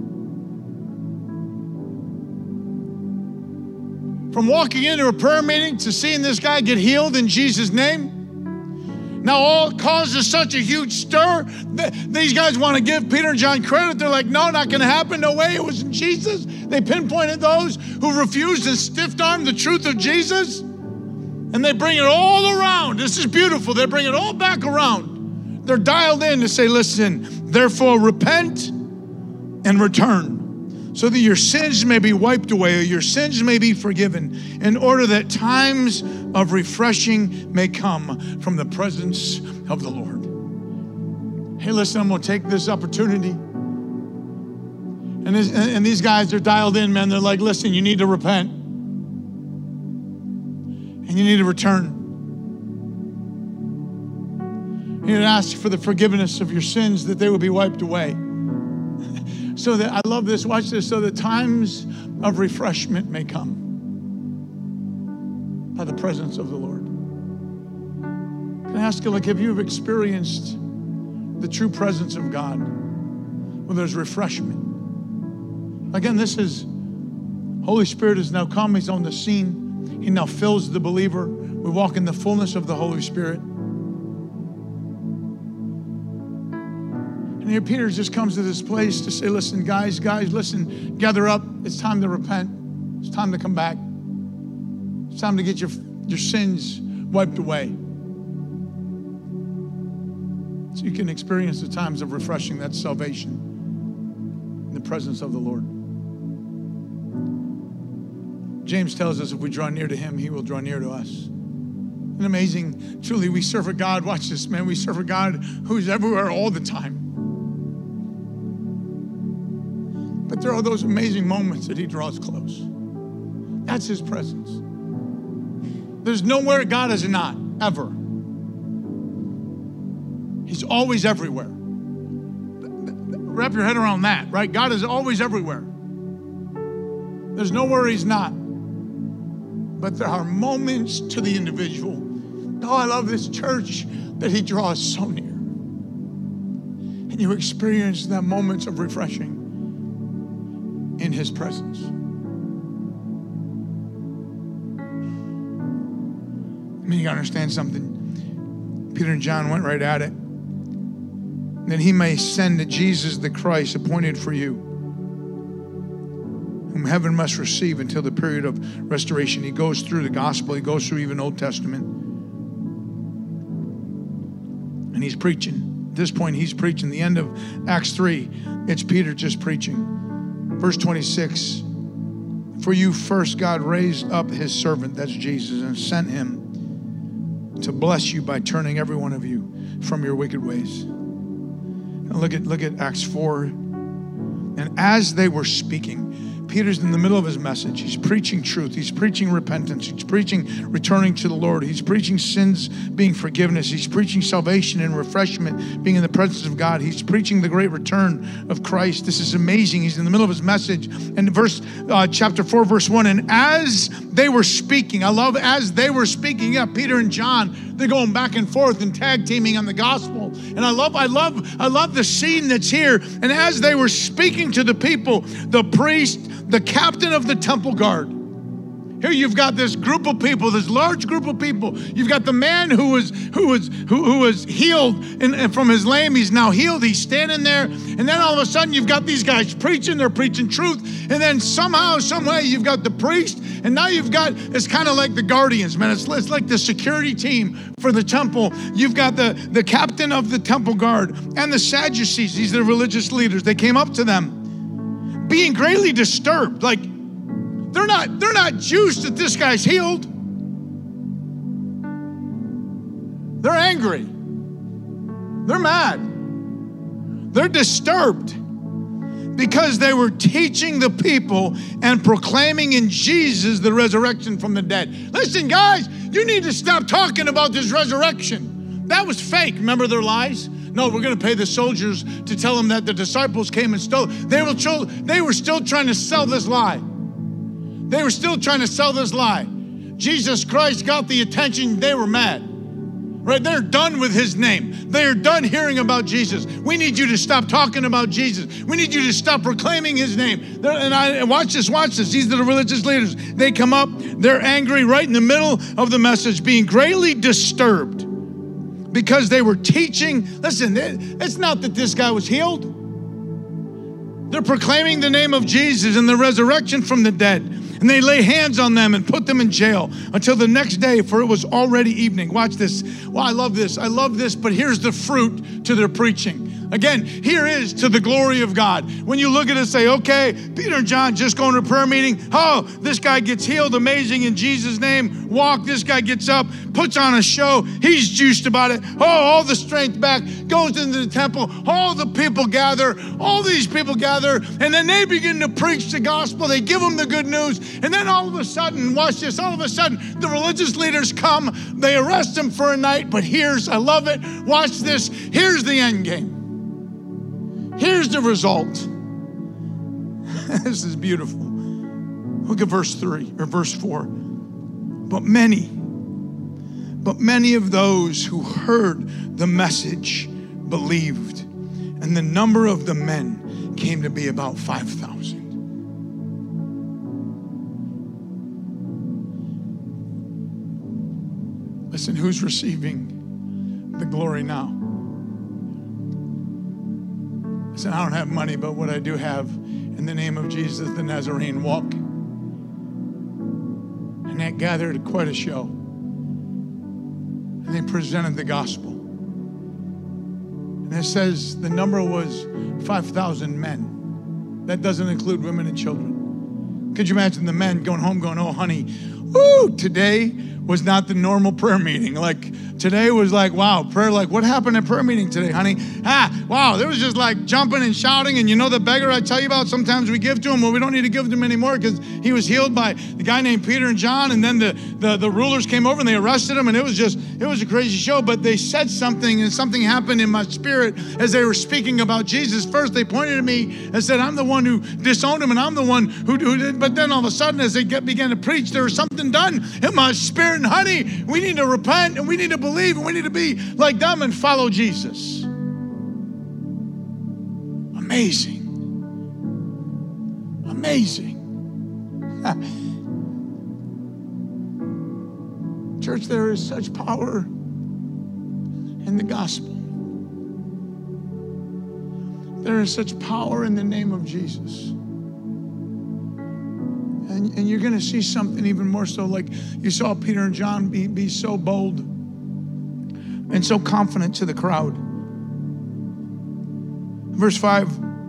From walking into a prayer meeting to seeing this guy get healed in Jesus' name. Now all causes such a huge stir. These guys want to give Peter and John credit. They're like, no, not going to happen. No way. It was in Jesus. They pinpointed those who refused and stiff-armed the truth of Jesus. And they bring it all around. This is beautiful. They bring it all back around. They're dialed in to say, listen, therefore repent and return, so that your sins may be wiped away, or your sins may be forgiven, in order that times of refreshing may come from the presence of the Lord. Hey, listen, I'm going to take this opportunity. And, this, and these guys are dialed in, man. They're like, listen, you need to repent. And you need to return. You need to ask for the forgiveness of your sins, that they will be wiped away. So that, I love this, watch this, so that times of refreshment may come by the presence of the Lord. Can I ask you, like, have you experienced the true presence of God where there's refreshment? Again, this is, Holy Spirit has now come, He's on the scene. He now fills the believer. We walk in the fullness of the Holy Spirit. And here Peter just comes to this place to say, listen, guys, guys, listen, gather up. It's time to repent. It's time to come back. It's time to get your, your sins wiped away, so you can experience the times of refreshing, that salvation in the presence of the Lord. James tells us if we draw near to Him, He will draw near to us. Isn't amazing? Truly, we serve a God, watch this, man, we serve a God who's everywhere all the time. But there are those amazing moments that He draws close. That's His presence. There's nowhere God is not, ever. He's always everywhere. Wrap your head around that, right? God is always everywhere. There's nowhere He's not. But there are moments to the individual. Oh, I love this church, that He draws so near. And you experience the moments of refreshing in His presence. I mean, you gotta understand something. Peter and John went right at it. That He may send to Jesus the Christ appointed for you, whom heaven must receive until the period of restoration. He goes through the gospel. He goes through even Old Testament. And He's preaching. At this point, He's preaching. The end of Acts three, it's Peter just preaching. Verse twenty-six, for you first God raised up His servant, that's Jesus, and sent Him to bless you by turning every one of you from your wicked ways. And look at, look at Acts four. And as they were speaking, Peter's in the middle of his message. He's preaching truth. He's preaching repentance. He's preaching returning to the Lord. He's preaching sins being forgiveness. He's preaching salvation and refreshment being in the presence of God. He's preaching the great return of Christ. This is amazing. He's in the middle of his message. And verse, uh, chapter four, verse one, and as they were speaking, I love as they were speaking. Yeah, Peter and John, they're going back and forth and tag teaming on the gospel. And I love, I love, I love the scene that's here. And as they were speaking to the people, the priest, the captain of the temple guard. Here you've got this group of people, this large group of people. You've got the man who was who was who, who was healed, and, and from his lame, he's now healed. He's standing there, and then all of a sudden you've got these guys preaching. They're preaching truth, and then somehow, some way, you've got the priest, and now you've got, it's kind of like the guardians, man. It's, it's like the security team for the temple. You've got the the captain of the temple guard and the Sadducees. These are the religious leaders. They came up to them, being greatly disturbed, like They're not, they're not juiced that this guy's healed. They're angry. They're mad. They're disturbed because they were teaching the people and proclaiming in Jesus the resurrection from the dead. Listen, guys, you need to stop talking about this resurrection. That was fake. Remember their lies? No, we're going to pay the soldiers to tell them that the disciples came and stole. They were, they were still trying to sell this lie. They were still trying to sell this lie. Jesus Christ got the attention. They were mad. Right? They're done with his name. They're done hearing about Jesus. We need you to stop talking about Jesus. We need you to stop proclaiming his name. They're, and I watch this, watch this. These are the religious leaders. They come up, they're angry right in the middle of the message, being greatly disturbed because they were teaching. Listen, it's not that this guy was healed. They're proclaiming the name of Jesus and the resurrection from the dead. And they lay hands on them and put them in jail until the next day, for it was already evening. Watch this. Well, I love this. I love this, but here's the fruit to their preaching. Again, here is to the glory of God. When you look at it and say, okay, Peter and John just going to a prayer meeting. Oh, this guy gets healed, amazing, in Jesus' name. Walk, this guy gets up, puts on a show. He's juiced about it. Oh, all the strength back, goes into the temple. All the people gather. All these people gather. And then they begin to preach the gospel. They give them the good news. And then all of a sudden, watch this, all of a sudden, the religious leaders come. They arrest him for a night. But here's, I love it. Watch this. Here's the end game. Here's the result. This is beautiful. Look at verse three or verse four. But many, but many of those who heard the message believed, and the number of the men came to be about five thousand. Listen, who's receiving the glory now? I said, I don't have money, but what I do have, in the name of Jesus, the Nazarene, walk. And that gathered quite a show. And they presented the gospel. And it says the number was five thousand men. That doesn't include women and children. Could you imagine the men going home going, oh, honey, woo, today was not the normal prayer meeting. Like, today was like, wow, prayer, like, what happened at prayer meeting today, honey? Ah, wow, there was just like jumping and shouting. And you know the beggar I tell you about, sometimes we give to him. Well, we don't need to give to him anymore because he was healed by the guy named Peter and John. And then the, the, the rulers came over and they arrested him. And it was just, it was a crazy show. But they said something, and something happened in my spirit as they were speaking about Jesus. First, they pointed at me and said, I'm the one who disowned him, and I'm the one who, who did. But then all of a sudden, as they get, began to preach, there was something done in my spirit. And honey, we need to repent, and we need to believe, and we need to be like them and follow Jesus. Amazing. Amazing. Church, there is such power in the gospel. There is such power in the name of Jesus. And, and you're going to see something even more so, like you saw Peter and John be, be so bold and so confident to the crowd. Verse five,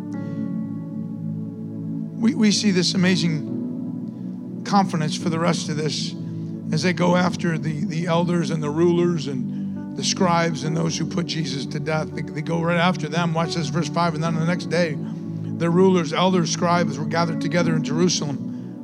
we, we see this amazing confidence for the rest of this as they go after the, the elders and the rulers and the scribes and those who put Jesus to death. They, they go right after them. Watch this, verse five. And then the next day, the rulers, elders, scribes were gathered together in Jerusalem.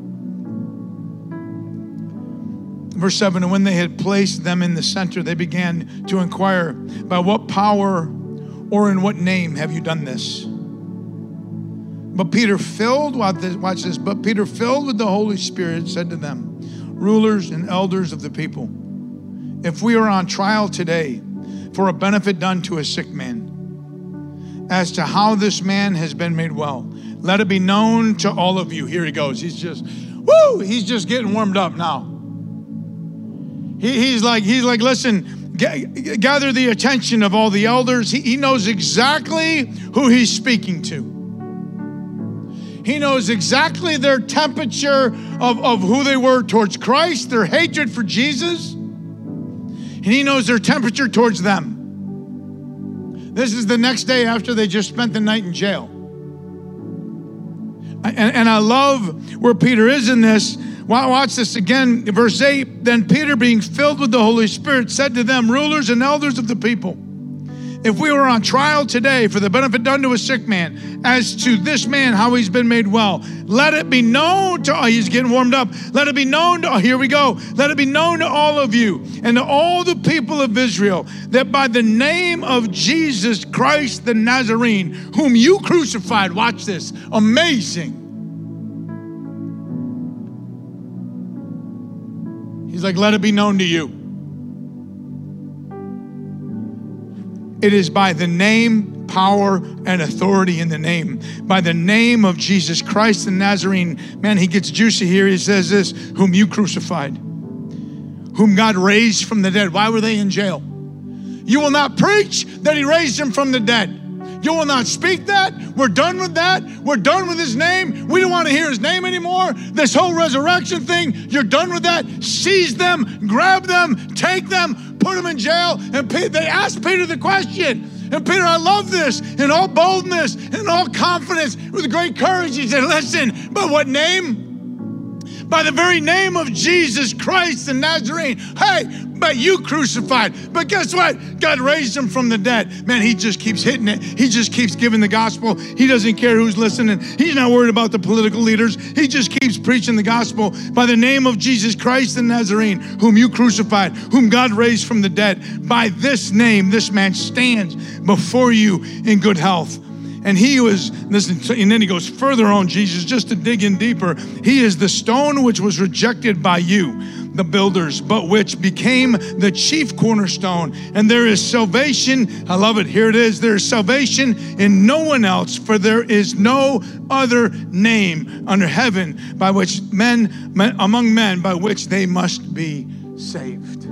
Verse seven, and when they had placed them in the center, they began to inquire, by what power or in what name have you done this? But Peter filled, watch this, but Peter filled with the Holy Spirit said to them, rulers and elders of the people, if we are on trial today for a benefit done to a sick man, as to how this man has been made well, let it be known to all of you. Here he goes. He's just, woo, he's just getting warmed up now. He, he's like, he's like, listen, g- gather the attention of all the elders. He, he knows exactly who he's speaking to. He knows exactly their temperature of, of who they were towards Christ, their hatred for Jesus. And he knows their temperature towards them. This is the next day after they just spent the night in jail. And, and I love where Peter is in this. Watch this again, verse eight. Then Peter, being filled with the Holy Spirit, said to them, rulers and elders of the people, if we were on trial today for the benefit done to a sick man, as to this man, how he's been made well, let it be known to, oh, he's getting warmed up. Let it be known to, oh, here we go. Let it be known to all of you and to all the people of Israel that by the name of Jesus Christ the Nazarene, whom you crucified, watch this, amazing. He's like, let it be known to you. It is by the name, power, and authority in the name. By the name of Jesus Christ the Nazarene. Man, he gets juicy here. He says this, whom you crucified, whom God raised from the dead. Why were they in jail? You will not preach that he raised him from the dead. You will not speak that. We're done with that. We're done with his name. We don't want to hear his name anymore. This whole resurrection thing, you're done with that. Seize them, grab them, take them, put them in jail. And they asked Peter the question. And Peter, I love this, in all boldness, in all confidence, with great courage. He said, listen, by what name? By the very name of Jesus Christ the Nazarene. Hey, but you crucified. But guess what? God raised him from the dead. Man, he just keeps hitting it. He just keeps giving the gospel. He doesn't care who's listening. He's not worried about the political leaders. He just keeps preaching the gospel. By the name of Jesus Christ the Nazarene, whom you crucified, whom God raised from the dead. By this name, this man stands before you in good health. And he was, listen, and then he goes further on, Jesus, just to dig in deeper. He is the stone which was rejected by you, the builders, but which became the chief cornerstone. And there is salvation. I love it. Here it is. There is salvation in no one else, for there is no other name under heaven by which men, men among men, by which they must be saved.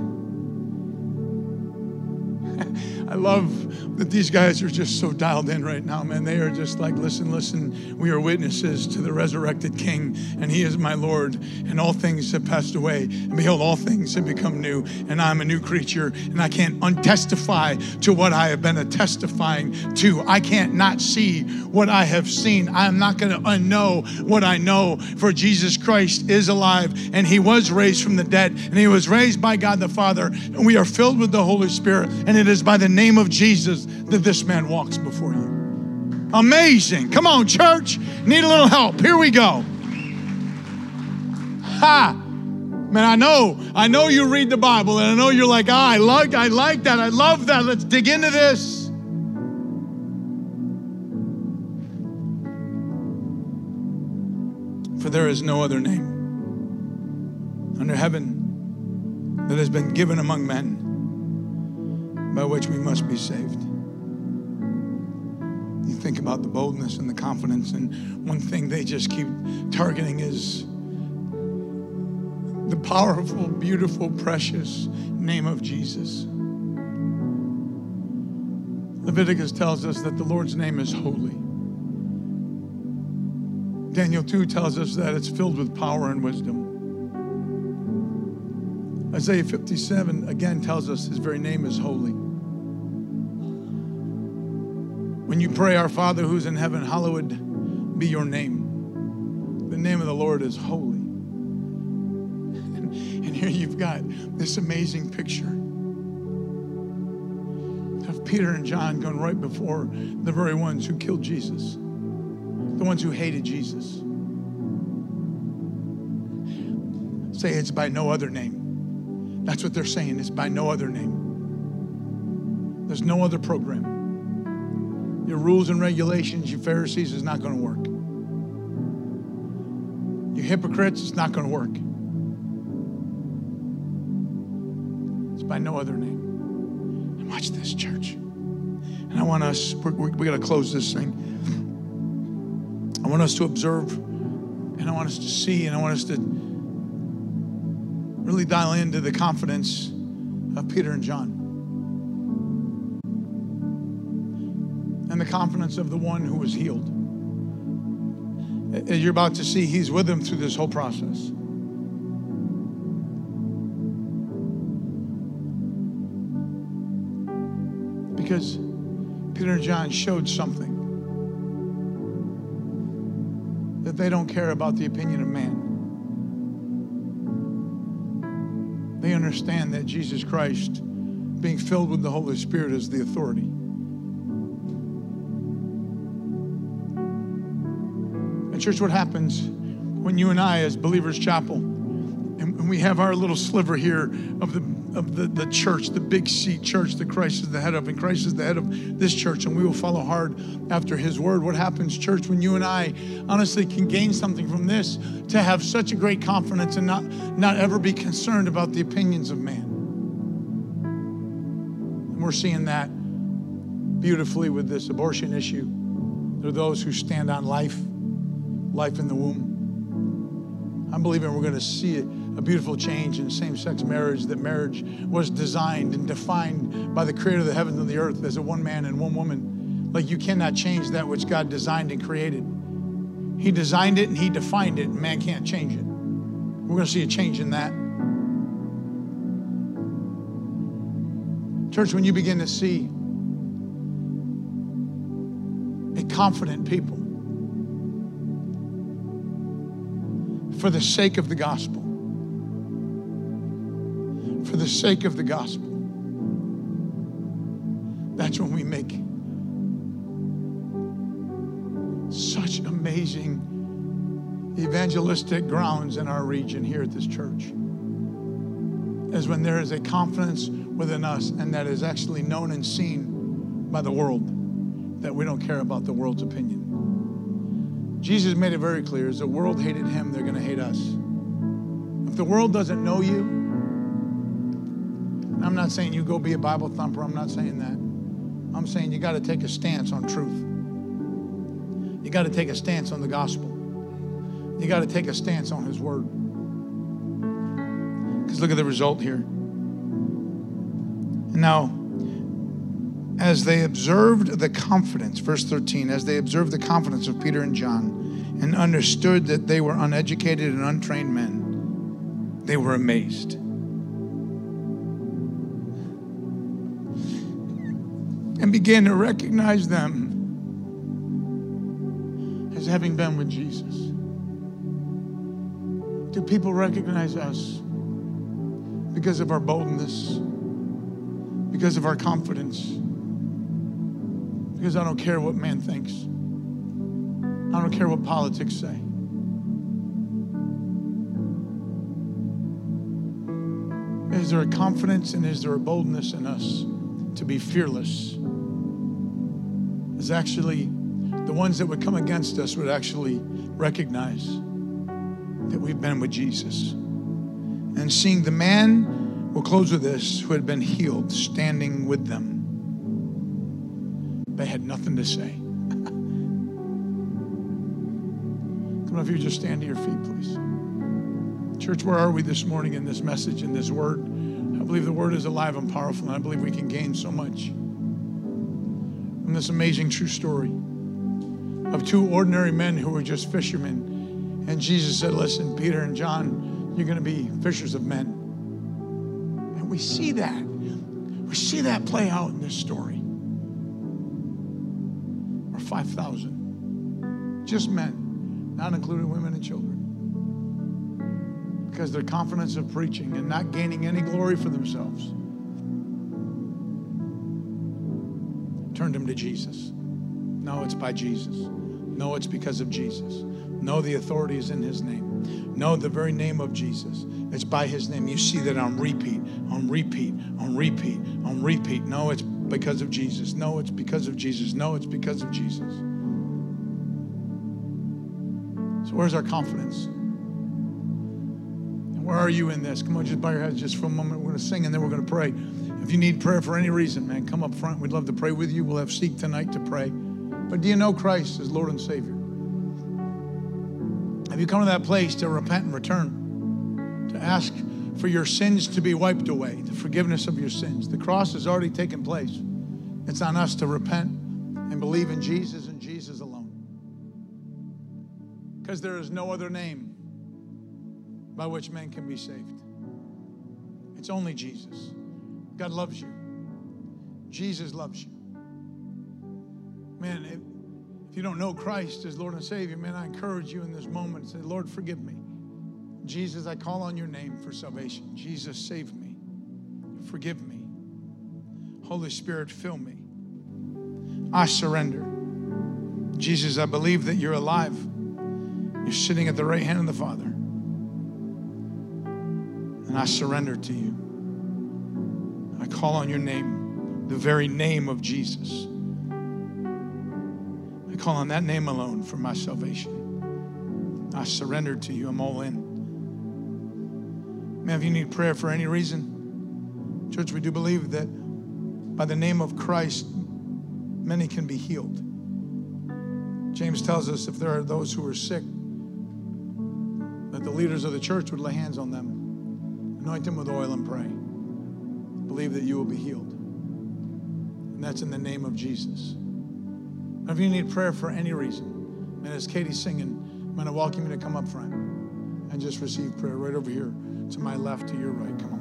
I love that these guys are just so dialed in right now, man. They are just like, listen, listen, we are witnesses to the resurrected King, and he is my Lord, and all things have passed away, and behold, all things have become new, and I'm a new creature, and I can't untestify to what I have been a testifying to. I can't not see what I have seen. I'm not going to unknow what I know, for Jesus Christ is alive, and he was raised from the dead, and he was raised by God the Father, and we are filled with the Holy Spirit, and it is by the name of Jesus that this man walks before you. Amazing. Come on, church. Need a little help. Here we go. Ha! Man, I know, I know you read the Bible, and I know you're like, ah, I like, I like that. I love that. Let's dig into this. For there is no other name under heaven that has been given among men by which we must be saved. You think about the boldness and the confidence, and one thing they just keep targeting is the powerful, beautiful, precious name of Jesus. Leviticus tells us that the Lord's name is holy. Daniel two tells us that it's filled with power and wisdom. Isaiah fifty-seven again tells us his very name is holy. When you pray, our Father who's in heaven, hallowed be your name. The name of the Lord is holy. And, and here you've got this amazing picture of Peter and John going right before the very ones who killed Jesus, the ones who hated Jesus. Say it's by no other name. That's what they're saying. It's by no other name. There's no other program. Your rules and regulations, you Pharisees, is not going to work. You hypocrites, it's not going to work. It's by no other name. And watch this, church. And I want us, we're, we're, we got to close this thing. I want us to observe, and I want us to see, and I want us to really dial into the confidence of Peter and John. And the confidence of the one who was healed. As you're about to see, he's with them through this whole process. Because Peter and John showed something that they don't care about the opinion of man. They understand that Jesus Christ, being filled with the Holy Spirit, is the authority. And church, what happens when you and I, as Believers Chapel, and we have our little sliver here of the of the, the church, the big C church that Christ is the head of, and Christ is the head of this church, and we will follow hard after his word. What happens, church, when you and I honestly can gain something from this, to have such a great confidence and not, not ever be concerned about the opinions of man? And we're seeing that beautifully with this abortion issue. There are those who stand on life, life in the womb. I'm believing we're going to see it. A beautiful change in same-sex marriage, that marriage was designed and defined by the creator of the heavens and the earth as a one man and one woman. Like, you cannot change that which God designed and created. He designed it and he defined it, and man can't change it. We're going to see a change in that. Church, when you begin to see a confident people for the sake of the gospel, for the sake of the gospel, that's when we make such amazing evangelistic grounds in our region here at this church. As when there is a confidence within us, and that is actually known and seen by the world, that we don't care about the world's opinion. Jesus made it very clear, as the world hated him, they're going to hate us. If the world doesn't know you, I'm not saying you go be a Bible thumper. I'm not saying that. I'm saying you got to take a stance on truth. You got to take a stance on the gospel. You got to take a stance on his word. Because look at the result here. And now, as they observed the confidence, verse thirteen, as they observed the confidence of Peter and John and understood that they were uneducated and untrained men, they were amazed. And began to recognize them as having been with Jesus. Do people recognize us because of our boldness, because of our confidence? Because I don't care what man thinks. I don't care what politics say. Is there a confidence and is there a boldness in us to be fearless? Is actually the ones that would come against us would actually recognize that we've been with Jesus. And seeing the man, we'll close with this, who had been healed, standing with them, they had nothing to say. Come on, if you just stand to your feet, please. Church, where are we this morning in this message, in this word? I believe the word is alive and powerful, and I believe we can gain so much from this amazing true story of two ordinary men who were just fishermen. And Jesus said, listen, Peter and John, you're going to be fishers of men. And we see that. We see that play out in this story. Or five thousand. Just men, not including women and children. Because their confidence of preaching and not gaining any glory for themselves turned them to Jesus. No, it's by Jesus. No, it's because of Jesus. No, the authority is in his name. No, the very name of Jesus. It's by his name. You see that on repeat, on repeat, on repeat, on repeat. No, it's because of Jesus. No, it's because of Jesus. No, it's because of Jesus. So where's our confidence? And where are you in this? Come on, just bow your heads just for a moment. We're going to sing and then we're going to pray. If you need prayer for any reason, man, come up front. We'd love to pray with you. We'll have Seek tonight to pray. But do you know Christ as Lord and Savior? Have you come to that place to repent and return? To ask for your sins to be wiped away, the forgiveness of your sins. The cross has already taken place. It's on us to repent and believe in Jesus and Jesus alone. Because there is no other name by which men can be saved. It's only Jesus. God loves you. Jesus loves you. Man, if, If you don't know Christ as Lord and Savior, man, I encourage you in this moment to say, Lord, forgive me. Jesus, I call on your name for salvation. Jesus, save me. Forgive me. Holy Spirit, fill me. I surrender. Jesus, I believe that you're alive. You're sitting at the right hand of the Father. And I surrender to you. I call on your name, the very name of Jesus. I call on that name alone for my salvation. I surrender to you. I'm all in. Man, if you need prayer for any reason, church, we do believe that by the name of Christ, many can be healed. James tells us if there are those who are sick, that the leaders of the church would lay hands on them, anoint them with oil and pray. Believe that you will be healed. And that's in the name of Jesus. If you need prayer for any reason, and as Katie's singing, I'm going to welcome you to come up front and just receive prayer right over here to my left, to your right. Come on.